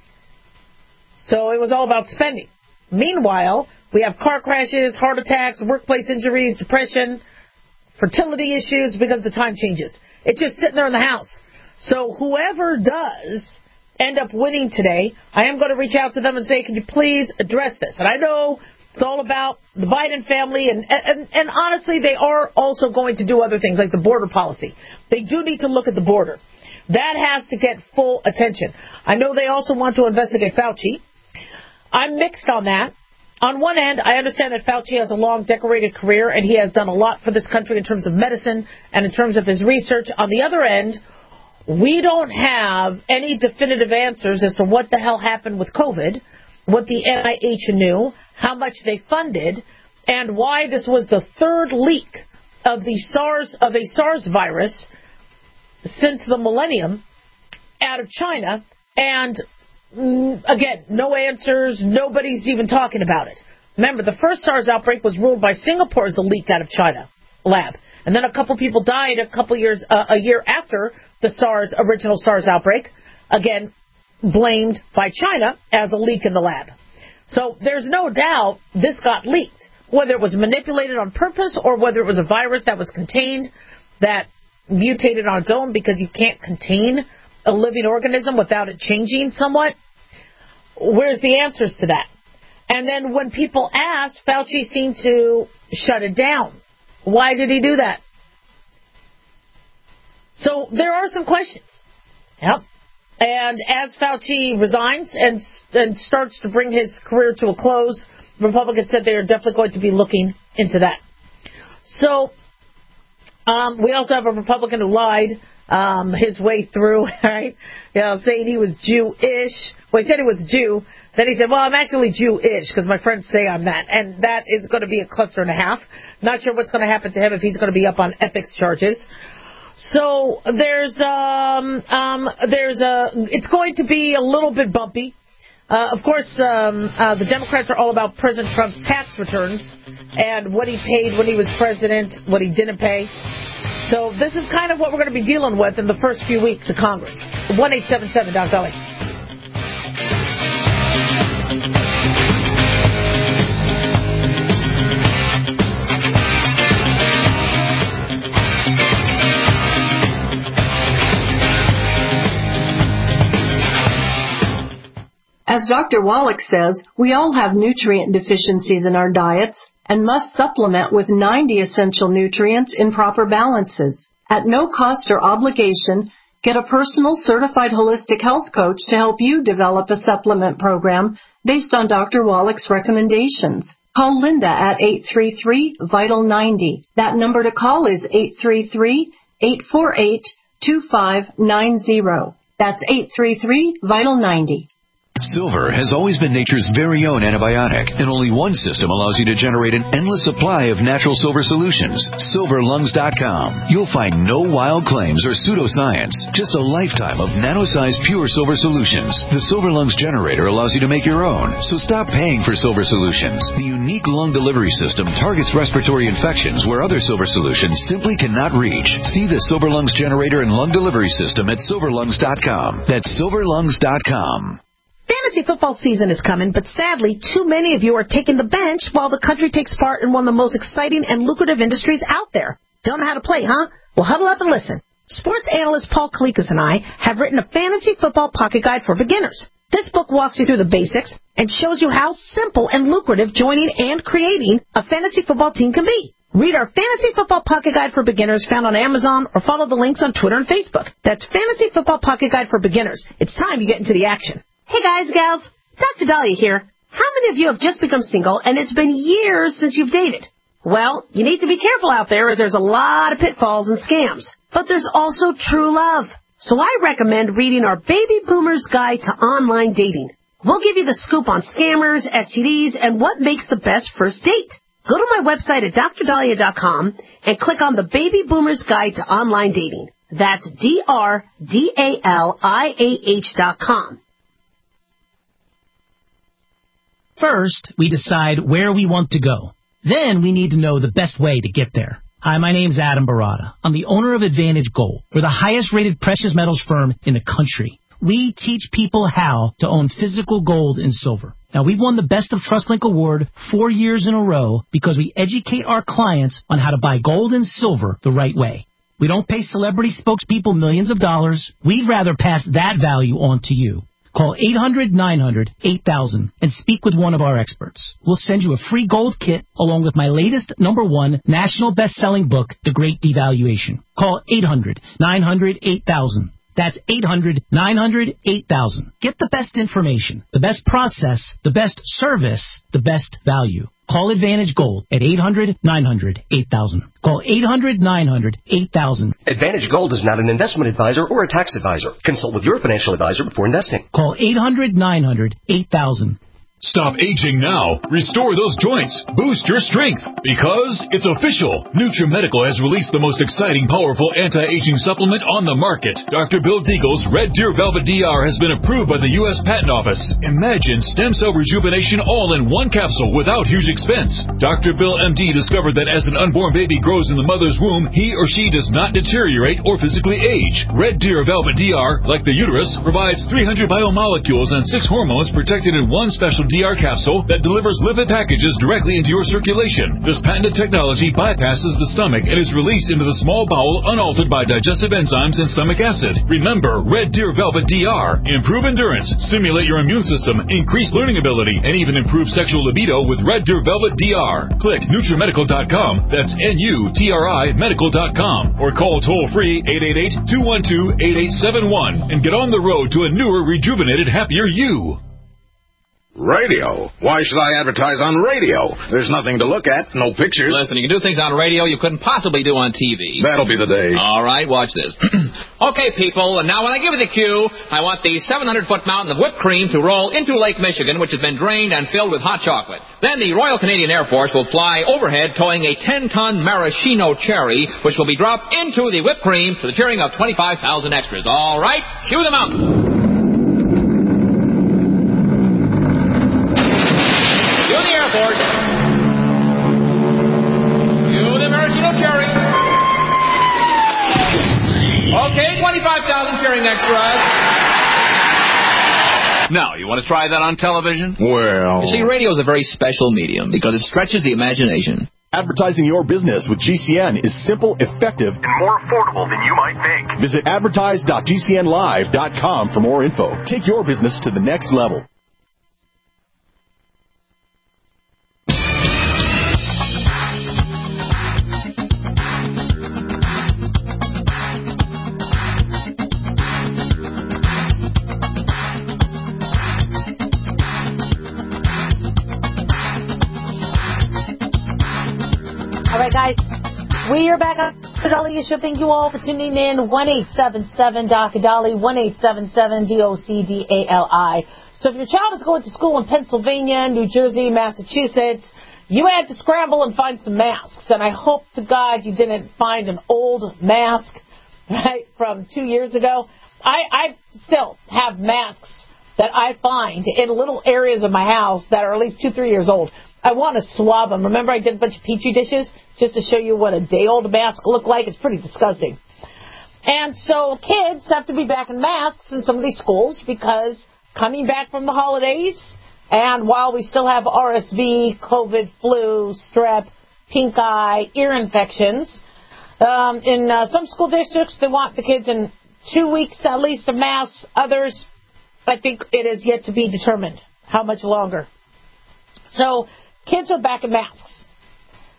E: So it was all about spending. Meanwhile, we have car crashes, heart attacks, workplace injuries, depression, fertility issues because of the time changes. It's just sitting there in the House. So whoever does end up winning today, I am going to reach out to them and say, can you please address this? And I know it's all about the Biden family, and, and, and honestly, they are also going to do other things like the border policy. They do need to look at the border. That has to get full attention. I know they also want to investigate Fauci. I'm mixed on that. On one end, I understand that Fauci has a long, decorated career, and he has done a lot for this country in terms of medicine and in terms of his research. On the other end, we don't have any definitive answers as to what the hell happened with COVID, what the N I H knew, how much they funded, and why this was the third leak of the SARS of a SARS virus since the millennium out of China. And again, no answers. Nobody's even talking about it. Remember, the first SARS outbreak was ruled by Singapore as a leak out of China lab. And then a couple people died a couple years, uh, a year after the SARS, original SARS outbreak. Again, blamed by China as a leak in the lab. So there's no doubt this got leaked. Whether it was manipulated on purpose or whether it was a virus that was contained, that mutated on its own because you can't contain a living organism without it changing somewhat. Where's the answers to that? And then when people asked, Fauci seemed to shut it down. Why did he do that? So there are some questions. Yep. And as Fauci resigns and, and starts to bring his career to a close, Republicans said they are definitely going to be looking into that. So um, we also have a Republican who lied Um, his way through, right? You know, saying he was Jewish. Well, he said he was Jew. Then he said, well, I'm actually Jewish because my friends say I'm that. And that is going to be a cluster and a half. Not sure what's going to happen to him if he's going to be up on ethics charges. So there's, um, um, there's a, it's going to be a little bit bumpy. Uh, of course, um, uh, the Democrats are all about President Trump's tax returns and what he paid when he was president, what he didn't pay. So this is kind of what we're going to be dealing with in the first few weeks of Congress. one eight seven seven Doc Dolly.
R: As Doctor Wallach says, we all have nutrient deficiencies in our diets and must supplement with ninety essential nutrients in proper balances. At no cost or obligation, get a personal certified holistic health coach to help you develop a supplement program based on Doctor Wallach's recommendations. Call Linda at eight three three, vital ninety. That number to call is eight three three, eight four eight, two five nine zero. That's eight three three, vital ninety.
C: Silver has always been nature's very own antibiotic, and only one system allows you to generate an endless supply of natural silver solutions. silver lungs dot com. You'll find no wild claims or pseudoscience, just a lifetime of nano-sized pure silver solutions. The Silver Lungs generator allows you to make your own, so stop paying for silver solutions. The unique lung delivery system targets respiratory infections where other silver solutions simply cannot reach. See the Silver Lungs generator and lung delivery system at silver lungs dot com. That's silver lungs dot com.
E: Fantasy football season is coming, but sadly, too many of you are taking the bench while the country takes part in one of the most exciting and lucrative industries out there. Don't know how to play, huh? Well, huddle up and listen. Sports analyst Paul Kalikas and I have written a fantasy football pocket guide for beginners. This book walks you through the basics and shows you how simple and lucrative joining and creating a fantasy football team can be.
S: Read our Fantasy Football Pocket Guide for Beginners found on Amazon or follow the links on Twitter and Facebook. That's Fantasy Football Pocket Guide for Beginners. It's time you get into the action. Hey guys, gals, Doctor Dahlia here. How many of you have just become single and it's been years since you've dated? Well, you need to be careful out there as there's a lot of pitfalls and scams. But there's also true love. So I recommend reading our Baby Boomer's Guide to Online Dating. We'll give you the scoop on scammers, S T Ds, and what makes the best first date. Go to my website at dr dahlia dot com and click on the Baby Boomer's Guide to Online Dating. That's D R D A L I A H dot com.
T: First, we decide where we want to go. Then we need to know the best way to get there. Hi, my name's Adam Barada. I'm the owner of Advantage Gold. We're the highest-rated precious metals firm in the country. We teach people how to own physical gold and silver. Now, we've won the Best of TrustLink Award four years in a row because we educate our clients on how to buy gold and silver the right way. We don't pay celebrity spokespeople millions of dollars. We'd rather pass that value on to you. Call eight hundred nine hundred eight thousand and speak with one of our experts. We'll send you a free gold kit along with my latest number one national best-selling book, The Great Devaluation. Call eight hundred nine hundred eight thousand. That's eight hundred nine hundred eight thousand. Get the best information, the best process, the best service, the best value. Call Advantage Gold at eight hundred nine hundred eight thousand. Call eight hundred nine hundred eight thousand.
U: Advantage Gold is not an investment advisor or a tax advisor. Consult with your financial advisor before investing.
T: Call eight hundred nine hundred eight thousand.
H: Stop aging now. Restore those joints. Boost your strength. Because it's official. NutriMedical has released the most exciting, powerful anti-aging supplement on the market. Doctor Bill Deagle's Red Deer Velvet D R has been approved by the U S Patent Office. Imagine stem cell rejuvenation all in one capsule without huge expense. Doctor Bill M D discovered that as an unborn baby grows in the mother's womb, he or she does not deteriorate or physically age. Red Deer Velvet D R, like the uterus, provides three hundred biomolecules and six hormones protected in one special D R capsule that delivers lipid packages directly into your circulation. This patented technology bypasses the stomach and is released into the small bowel unaltered by digestive enzymes and stomach acid. Remember, Red Deer Velvet D R. Improve endurance, stimulate your immune system, increase learning ability, and even improve sexual libido with Red Deer Velvet D R. Click NutriMedical dot com. That's N U T R I medical dot com. Or call toll-free eight eight eight, two one two, eight eight seven one and get on the road to a newer, rejuvenated, happier you.
V: Radio? Why should I advertise on radio? There's nothing to look at, no pictures.
W: Listen, you can do things on radio you couldn't possibly do on T V.
V: That'll be the day.
W: All right, watch this. Okay, people, and now when I give you the cue, I want the seven hundred foot mountain of whipped cream to roll into Lake Michigan, which has been drained and filled with hot chocolate. Then the Royal Canadian Air Force will fly overhead towing a ten ton maraschino cherry, which will be dropped into the whipped cream to the cheering of twenty-five thousand extras. All right, cue the mountain. Okay, twenty-five thousand cheering extras.
X: Now, you want to try that on television?
V: Well...
W: You see, radio is a very special medium because it stretches the imagination.
A: Advertising your business with G C N is simple, effective,
B: and more affordable than you might think.
A: Visit advertise dot G C N live dot com for more info. Take your business to the next level.
E: All right, guys, we are back on the Dahlia Show. Thank you all for tuning in. one eight seven seven D O C D A L I, one eight seven seven D O C D A L I. So if your child is going to school in Pennsylvania, New Jersey, Massachusetts, you had to scramble and find some masks. And I hope to God you didn't find an old mask, right, from two years ago. I, I still have masks that I find in little areas of my house that are at least two, three years old. I want to swab them. Remember I did a bunch of Petri dishes just to show you what a day-old mask looked like? It's pretty disgusting. And so kids have to be back in masks in some of these schools because coming back from the holidays, and while we still have R S V, COVID, flu, strep, pink eye, ear infections, um, in uh, some school districts they want the kids in two weeks at least of masks. Others, I think it is yet to be determined how much longer. So kids are back in masks.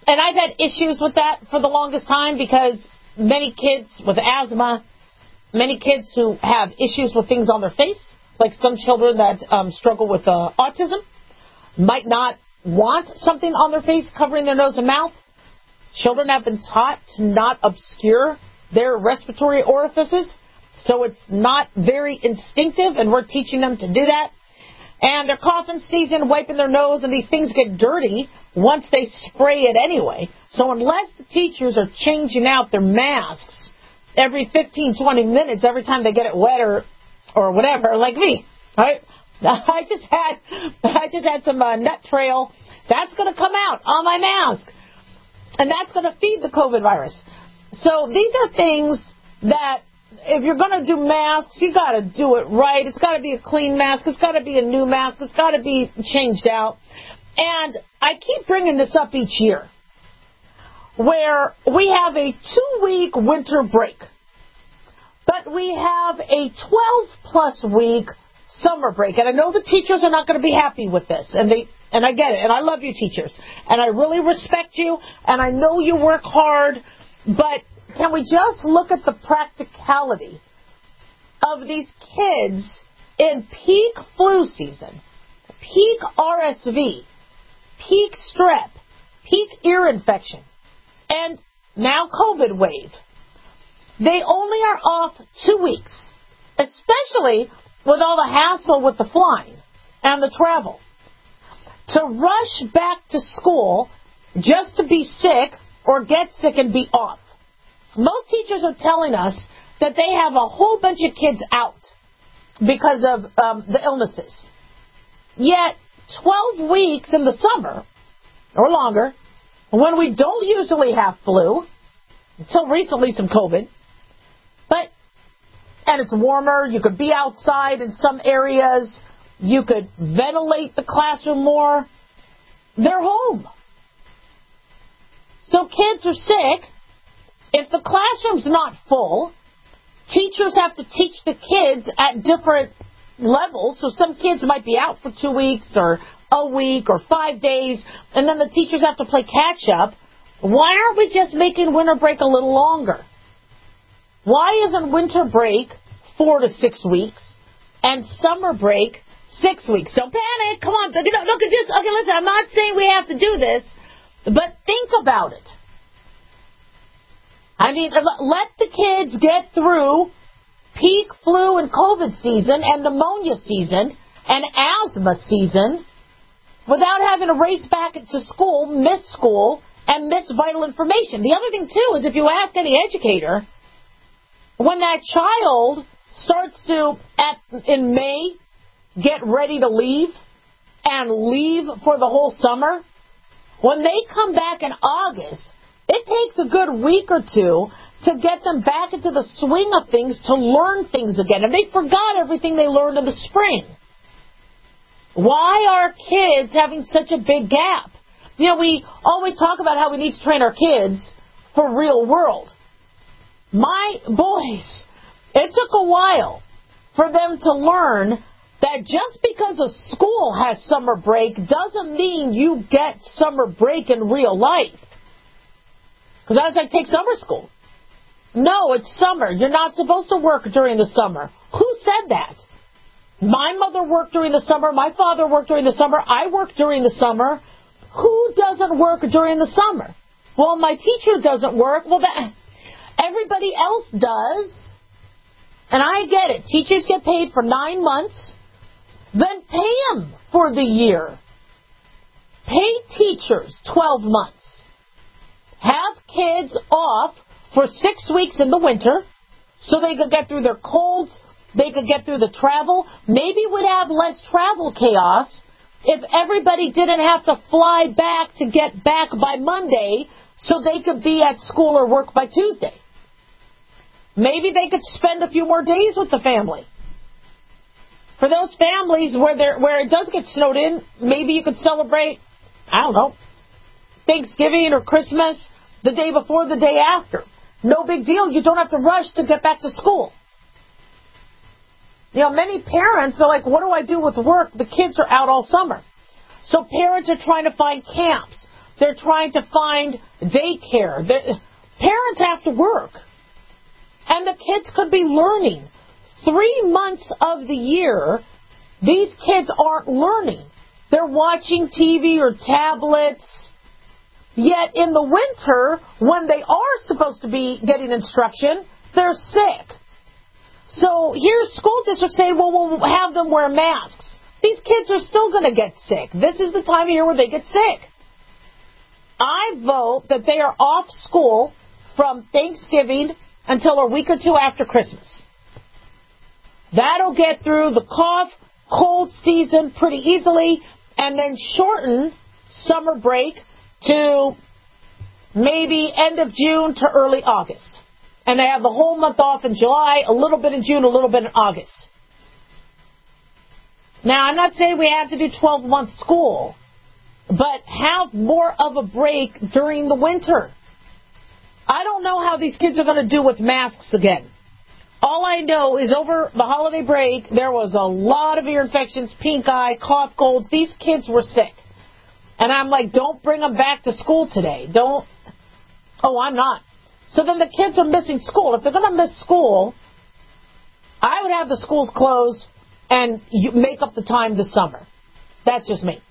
E: and I've had issues with that for the longest time because many kids with asthma, many kids who have issues with things on their face, like some children that um, struggle with uh, autism, might not want something on their face covering their nose and mouth. Children have been taught to not obscure their respiratory orifices, so it's not very instinctive, and we're teaching them to do that. And they're coughing, sneezing, wiping their nose, and these things get dirty once they spray it anyway. So unless the teachers are changing out their masks every fifteen, twenty minutes every time they get it wet or, or whatever, like me, right? I just had I just had some uh, nut trail. That's going to come out on my mask, and that's going to feed the COVID virus. So these are things that if you're going to do masks, you got to do it right. It's got to be a clean mask. It's got to be a new mask. It's got to be changed out. And I keep bringing this up each year, where we have a two-week winter break, but we have a twelve-plus week summer break. And I know the teachers are not going to be happy with this, and they and I get it, and I love you, teachers, and I really respect you, and I know you work hard, but can we just look at the practicality of these kids in peak flu season, peak R S V, peak strep, peak ear infection, and now COVID wave? They only are off two weeks, especially with all the hassle with the flying and the travel. To rush back to school just to be sick or get sick and be off. Most teachers are telling us that they have a whole bunch of kids out because of um, the illnesses. Yet, twelve weeks in the summer, or longer, when we don't usually have flu, until recently some COVID, but, and it's warmer, you could be outside in some areas, you could ventilate the classroom more, they're home. So kids are sick. If the classroom's not full, teachers have to teach the kids at different levels. So some kids might be out for two weeks or a week or five days, and then the teachers have to play catch-up. Why aren't we just making winter break a little longer? Why isn't winter break four to six weeks and summer break six weeks? Don't panic. Come on. Look at this. Okay, listen, I'm not saying we have to do this, but think about it. I mean, let the kids get through peak flu and COVID season and pneumonia season and asthma season without having to race back into school, miss school, and miss vital information. The other thing, too, is if you ask any educator, when that child starts to, at, in May, get ready to leave and leave for the whole summer, when they come back in August, it takes a good week or two to get them back into the swing of things, to learn things again. And they forgot everything they learned in the spring. Why are kids having such a big gap? You know, we always talk about how we need to train our kids for real world. My boys, it took a while for them to learn that just because a school has summer break doesn't mean you get summer break in real life. Because I was like, take summer school. No, it's summer. You're not supposed to work during the summer. Who said that? My mother worked during the summer. My father worked during the summer. I worked during the summer. Who doesn't work during the summer? Well, my teacher doesn't work. Well, that, everybody else does. And I get it. Teachers get paid for nine months. Then pay them for the year. Pay teachers twelve months. Have kids off for six weeks in the winter so they could get through their colds, they could get through the travel. Maybe we'd have less travel chaos if everybody didn't have to fly back to get back by Monday so they could be at school or work by Tuesday. Maybe they could spend a few more days with the family. For those families where there where it does get snowed in, maybe you could celebrate, I don't know, Thanksgiving or Christmas the day before, the day after. No big deal. You don't have to rush to get back to school. You know, many parents, they're like, what do I do with work? The kids are out all summer. So parents are trying to find camps. They're trying to find daycare. They're, parents have to work. And the kids could be learning. Three months of the year, these kids aren't learning. They're watching T V or tablets. Yet in the winter, when they are supposed to be getting instruction, they're sick. So here's school districts saying, well, we'll have them wear masks. These kids are still going to get sick. This is the time of year where they get sick. I vote that they are off school from Thanksgiving until a week or two after Christmas. That'll get through the cough, cold season pretty easily, and then shorten summer break to maybe end of June to early August. And they have the whole month off in July, a little bit in June, a little bit in August. Now, I'm not saying we have to do twelve-month school, but have more of a break during the winter. I don't know how these kids are going to do with masks again. All I know is over the holiday break, there was a lot of ear infections, pink eye, cough, colds. These kids were sick. And I'm like, don't bring them back to school today. Don't. Oh, I'm not. So then the kids are missing school. If they're going to miss school, I would have the schools closed and you make up the time this summer. That's just me.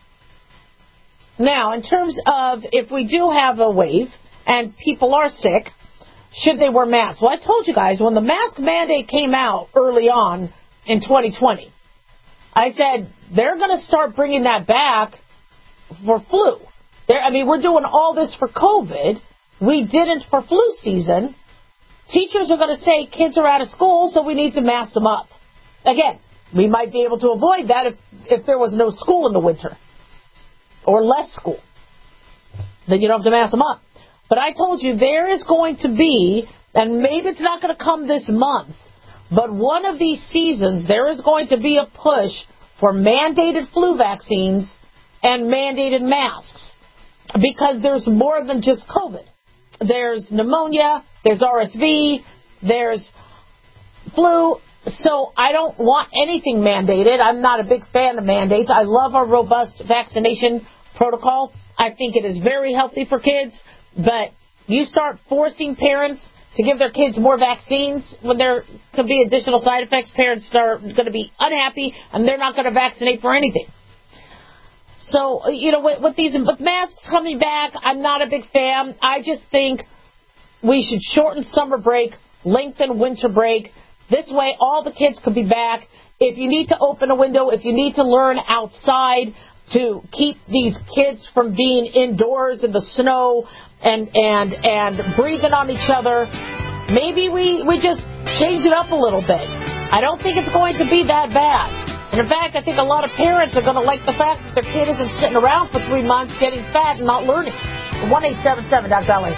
E: Now, in terms of if we do have a wave and people are sick, should they wear masks? Well, I told you guys, when the mask mandate came out early on in twenty twenty, I said they're going to start bringing that back for flu. They're, I mean, we're doing all this for COVID. We didn't for flu season. Teachers are going to say kids are out of school, so we need to mask them up. Again, we might be able to avoid that if, if there was no school in the winter or less school. Then you don't have to mask them up. But I told you there is going to be, and maybe it's not going to come this month, but one of these seasons there is going to be a push for mandated flu vaccines and mandated masks because there's more than just COVID. There's pneumonia, there's R S V, there's flu. So I don't want anything mandated. I'm not a big fan of mandates. I love our robust vaccination protocol. I think it is very healthy for kids. But you start forcing parents to give their kids more vaccines when there could be additional side effects, parents are going to be unhappy and they're not going to vaccinate for anything. So, you know, with, with these with masks coming back, I'm not a big fan. I just think we should shorten summer break, lengthen winter break. This way, all the kids could be back. If you need to open a window, if you need to learn outside to keep these kids from being indoors in the snow and and and breathing on each other, maybe we, we just change it up a little bit. I don't think it's going to be that bad. And in fact, I think a lot of parents are going to like the fact that their kid isn't sitting around for three months getting fat and not learning. one eight seven seven Doc Dolly.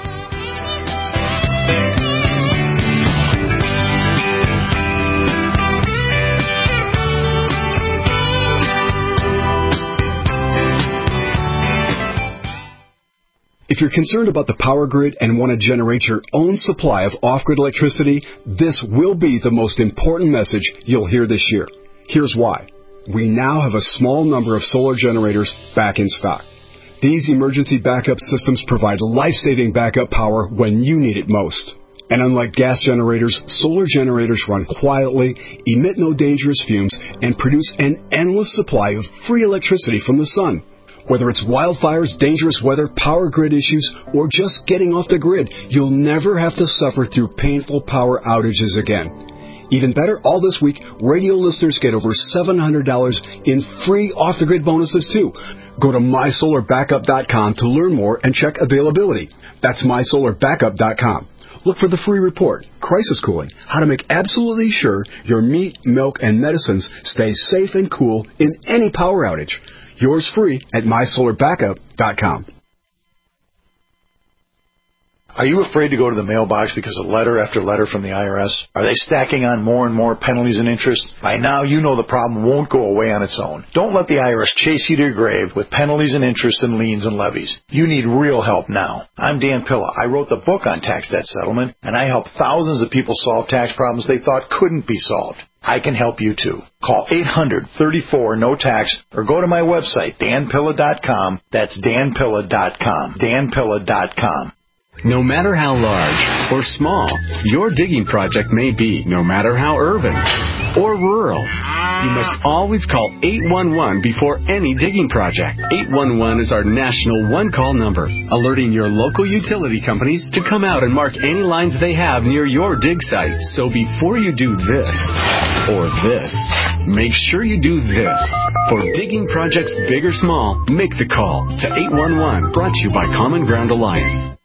D: If you're concerned about the power grid and want to generate your own supply of off-grid electricity, this will be the most important message you'll hear this year. Here's why. We now have a small number of solar generators back in stock. These emergency backup systems provide life-saving backup power when you need it most. And unlike gas generators, solar generators run quietly, emit no dangerous fumes, and produce an endless supply of free electricity from the sun. Whether it's wildfires, dangerous weather, power grid issues, or just getting off the grid, you'll never have to suffer through painful power outages again. Even better, all this week, radio listeners get over seven hundred dollars in free off-the-grid bonuses, too. Go to my solar backup dot com to learn more and check availability. That's my solar backup dot com. Look for the free report, Crisis Cooling, how to make absolutely sure your meat, milk, and medicines stay safe and cool in any power outage. Yours free at my solar backup dot com.
G: Are you afraid to go to the mailbox because of letter after letter from the I R S? Are they stacking on more and more penalties and interest? By now, you know the problem won't go away on its own. Don't let the I R S chase you to your grave with penalties and interest and liens and levies. You need real help now. I'm Dan Pilla. I wrote the book on tax debt settlement, and I help thousands of people solve tax problems they thought couldn't be solved. I can help you too. Call eight hundred, thirty-four, no tax or go to my website, dan pilla dot com. That's dan pilla dot com. dan pilla dot com.
I: No matter how large or small your digging project may be, no matter how urban or rural, you must always call eight one one before any digging project. eight one one is our national one-call number, alerting your local utility companies to come out and mark any lines they have near your dig site. So before you do this or this, make sure you do this. For digging projects big or small, make the call to eight one one, brought to you by Common Ground Alliance.